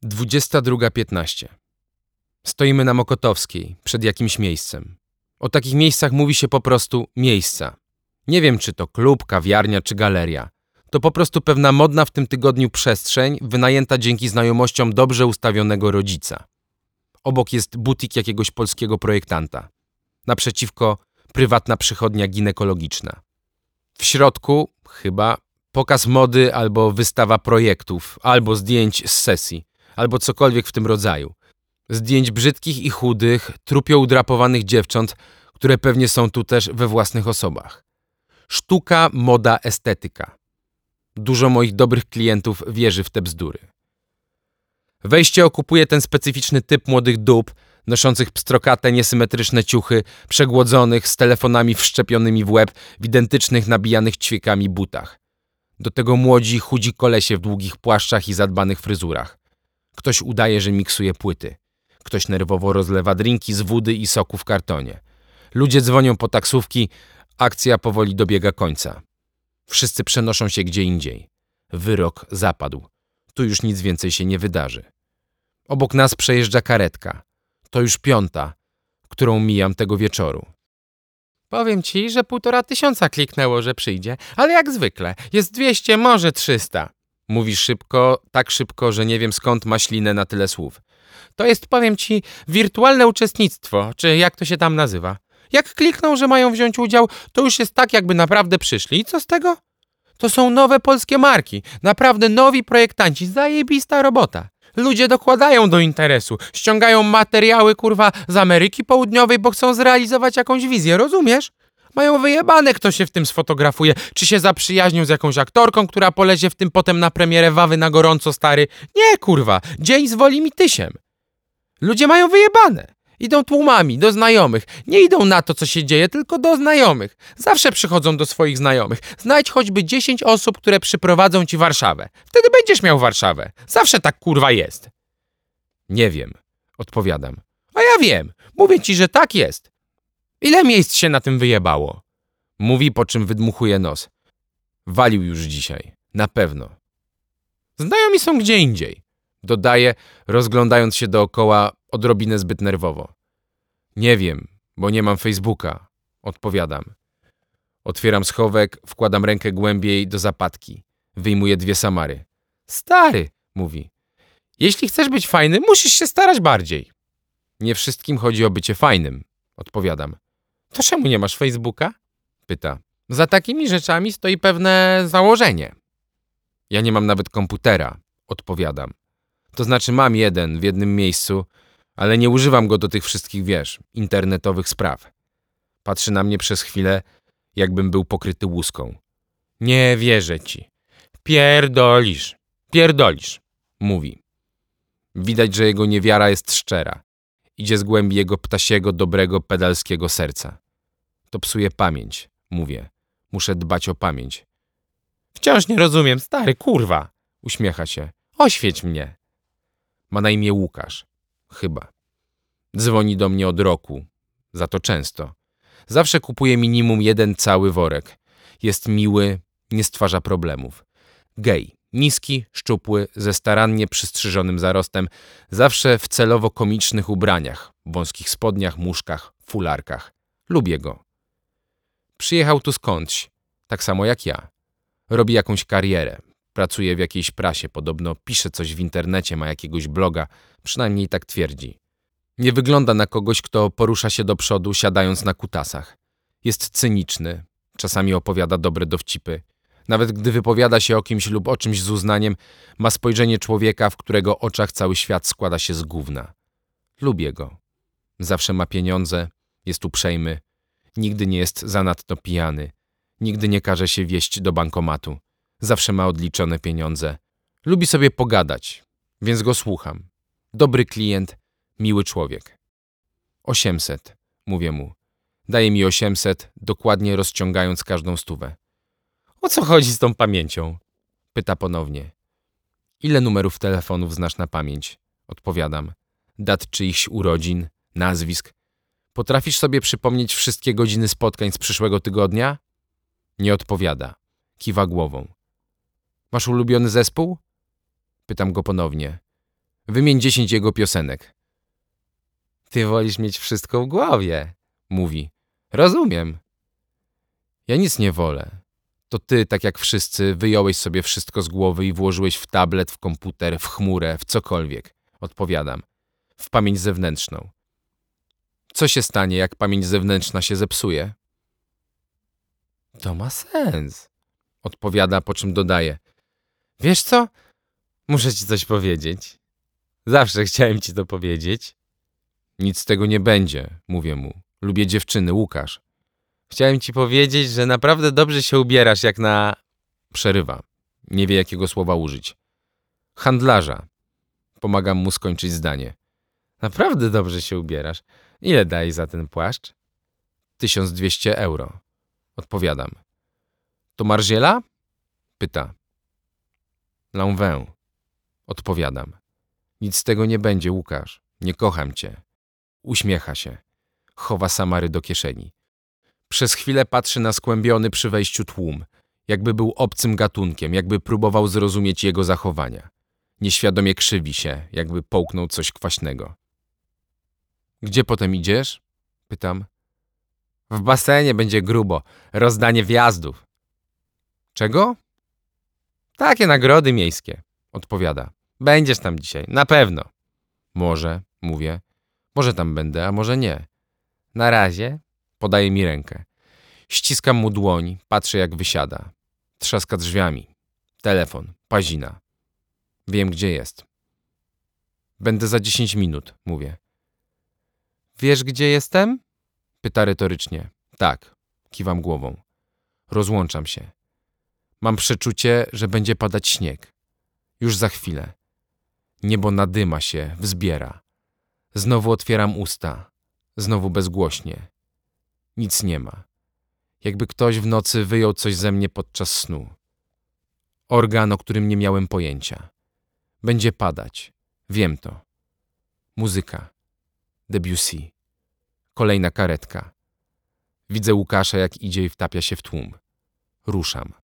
22:15. Stoimy na Mokotowskiej, przed jakimś miejscem. O takich miejscach mówi się po prostu miejsca. Nie wiem, czy to klub, kawiarnia czy galeria. To po prostu pewna modna w tym tygodniu przestrzeń, wynajęta dzięki znajomościom dobrze ustawionego rodzica. Obok jest butik jakiegoś polskiego projektanta. Naprzeciwko prywatna przychodnia ginekologiczna. W środku, chyba, pokaz mody albo wystawa projektów, albo zdjęć z sesji, albo cokolwiek w tym rodzaju. Zdjęć brzydkich i chudych, trupio udrapowanych dziewcząt, które pewnie są tu też we własnych osobach. Sztuka, moda, estetyka. Dużo moich dobrych klientów wierzy w te bzdury. Wejście okupuje ten specyficzny typ młodych dup, noszących pstrokate, niesymetryczne ciuchy, przegłodzonych, z telefonami wszczepionymi w łeb, w identycznych, nabijanych ćwiekami butach. Do tego młodzi, chudzi kolesie w długich płaszczach i zadbanych fryzurach. Ktoś udaje, że miksuje płyty. Ktoś nerwowo rozlewa drinki z wody i soku w kartonie. Ludzie dzwonią po taksówki, akcja powoli dobiega końca. Wszyscy przenoszą się gdzie indziej. Wyrok zapadł. Tu już nic więcej się nie wydarzy. Obok nas przejeżdża karetka. To już 5, którą mijam tego wieczoru. Powiem ci, że 1500 kliknęło, że przyjdzie, ale jak zwykle, jest 200, może 300. Mówi szybko, tak szybko, że nie wiem skąd ma ślinę na tyle słów. To jest, powiem ci, wirtualne uczestnictwo, czy jak to się tam nazywa. Jak klikną, że mają wziąć udział, to już jest tak, jakby naprawdę przyszli. I co z tego? To są nowe polskie marki, naprawdę nowi projektanci, zajebista robota. Ludzie dokładają do interesu, ściągają materiały, kurwa, z Ameryki Południowej, bo chcą zrealizować jakąś wizję, rozumiesz? Mają wyjebane, kto się w tym sfotografuje, czy się zaprzyjaźnią z jakąś aktorką, która polezie w tym potem na premierę Wawy na gorąco, stary. Nie, kurwa, dzień z woli mi tysiem. Ludzie mają wyjebane. Idą tłumami, do znajomych. Nie idą na to, co się dzieje, tylko do znajomych. Zawsze przychodzą do swoich znajomych. Znajdź choćby 10 osób, które przyprowadzą ci Warszawę. Wtedy będziesz miał Warszawę. Zawsze tak, kurwa, jest. Nie wiem, odpowiadam. A ja wiem. Mówię ci, że tak jest. Ile miejsc się na tym wyjebało? Mówi, po czym wydmuchuje nos. Walił już dzisiaj. Na pewno. Znajomi są gdzie indziej. Dodaje, rozglądając się dookoła odrobinę zbyt nerwowo. Nie wiem, bo nie mam Facebooka. Odpowiadam. Otwieram schowek, wkładam rękę głębiej do zapadki. Wyjmuję 2 Samary. Stary, mówi. Jeśli chcesz być fajny, musisz się starać bardziej. Nie wszystkim chodzi o bycie fajnym. Odpowiadam. To czemu nie masz Facebooka? Pyta. Za takimi rzeczami stoi pewne założenie. Ja nie mam nawet komputera. Odpowiadam. To znaczy mam jeden w jednym miejscu, ale nie używam go do tych wszystkich, wiesz, internetowych spraw. Patrzy na mnie przez chwilę, jakbym był pokryty łuską. Nie wierzę ci. Pierdolisz, mówi. Widać, że jego niewiara jest szczera. Idzie z głębi jego ptasiego, dobrego, pedalskiego serca. To psuje pamięć, mówię. Muszę dbać o pamięć. Wciąż nie rozumiem, stary, kurwa. Uśmiecha się. Oświeć mnie. Ma na imię Łukasz. Chyba. Dzwoni do mnie od roku. Za to często. Zawsze kupuje minimum 1 cały worek. Jest miły, nie stwarza problemów. Gej. Niski, szczupły, ze starannie przystrzyżonym zarostem. Zawsze w celowo komicznych ubraniach. Wąskich spodniach, muszkach, fularkach. Lubię go. Przyjechał tu skądś. Tak samo jak ja. Robi jakąś karierę. Pracuje w jakiejś prasie, podobno pisze coś w internecie, ma jakiegoś bloga, przynajmniej tak twierdzi. Nie wygląda na kogoś, kto porusza się do przodu, siadając na kutasach. Jest cyniczny, czasami opowiada dobre dowcipy. Nawet gdy wypowiada się o kimś lub o czymś z uznaniem, ma spojrzenie człowieka, w którego oczach cały świat składa się z gówna. Lubię go. Zawsze ma pieniądze, jest uprzejmy, nigdy nie jest zanadto pijany, nigdy nie każe się wieść do bankomatu. Zawsze ma odliczone pieniądze. Lubi sobie pogadać, więc go słucham. Dobry klient, miły człowiek. 800, mówię mu. Daje mi 800, dokładnie rozciągając każdą stówę. O co chodzi z tą pamięcią? Pyta ponownie. Ile numerów telefonów znasz na pamięć? Odpowiadam. Dat czyichś urodzin, nazwisk. Potrafisz sobie przypomnieć wszystkie godziny spotkań z przyszłego tygodnia? Nie odpowiada. Kiwa głową. Masz ulubiony zespół? Pytam go ponownie. Wymień 10 jego piosenek. Ty wolisz mieć wszystko w głowie, mówi. Rozumiem. Ja nic nie wolę. To ty, tak jak wszyscy, wyjąłeś sobie wszystko z głowy i włożyłeś w tablet, w komputer, w chmurę, w cokolwiek. Odpowiadam. W pamięć zewnętrzną. Co się stanie, jak pamięć zewnętrzna się zepsuje? To ma sens. Odpowiada, po czym dodaje. Wiesz co? Muszę ci coś powiedzieć. Zawsze chciałem ci to powiedzieć. Nic z tego nie będzie, mówię mu. Lubię dziewczyny, Łukasz. Chciałem ci powiedzieć, że naprawdę dobrze się ubierasz jak na... Przerywa. Nie wie, jakiego słowa użyć. Handlarza. Pomagam mu skończyć zdanie. Naprawdę dobrze się ubierasz. Ile daj za ten płaszcz? 1200 euro. Odpowiadam. To marziela? Pyta. Lanvin. Odpowiadam. Nic z tego nie będzie, Łukasz. Nie kocham cię. Uśmiecha się. Chowa Samary do kieszeni. Przez chwilę patrzy na skłębiony przy wejściu tłum. Jakby był obcym gatunkiem, jakby próbował zrozumieć jego zachowania. Nieświadomie krzywi się, jakby połknął coś kwaśnego. Gdzie potem idziesz? Pytam. W basenie będzie grubo. Rozdanie wjazdów. Czego? Takie nagrody miejskie. Odpowiada. Będziesz tam dzisiaj, na pewno. Może, mówię. Może tam będę, a może nie. Na razie. Podaje mi rękę. Ściskam mu dłoń, patrzę jak wysiada. Trzaska drzwiami. Telefon, Pazina. Wiem, gdzie jest. Będę za 10 minut, mówię. Wiesz, gdzie jestem? Pyta retorycznie. Tak, kiwam głową. Rozłączam się. Mam przeczucie, że będzie padać śnieg. Już za chwilę. Niebo nadyma się, wzbiera. Znowu otwieram usta. Znowu bezgłośnie. Nic nie ma. Jakby ktoś w nocy wyjął coś ze mnie podczas snu. Organ, o którym nie miałem pojęcia. Będzie padać. Wiem to. Muzyka. Debussy. Kolejna karetka. Widzę Łukasza, jak idzie i wtapia się w tłum. Ruszam.